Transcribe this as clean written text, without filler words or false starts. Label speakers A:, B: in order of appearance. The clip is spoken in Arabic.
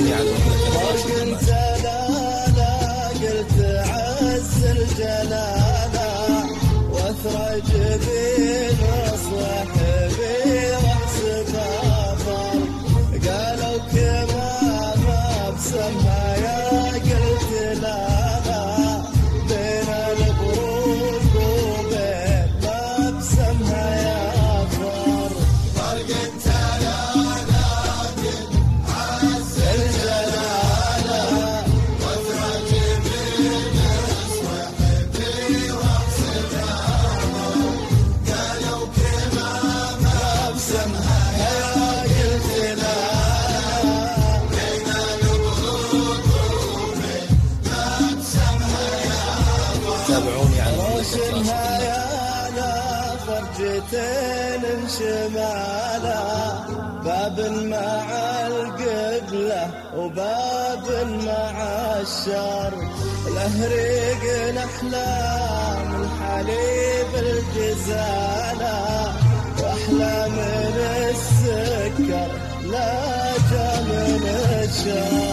A: تابعوني على
B: فرق انت لا قلت عز الجلالة واثرج بين صاحبي رأس غفر قالوا كما ما بسمها يا قلت لا بين البروق وبين ما بسمها يا فر فرق انت لا قلت عز الجلالة واثرج بين صاحبي رأس غفر قالوا كما ما بسمها يا قلت لا
A: تابعوني على
B: روشنها يا لا فرجتين شمالا باب مع القبلة وباب مع الشر الأهريق الأحلام الحليب الجزالة وأحلى من السكر لا جا من الشر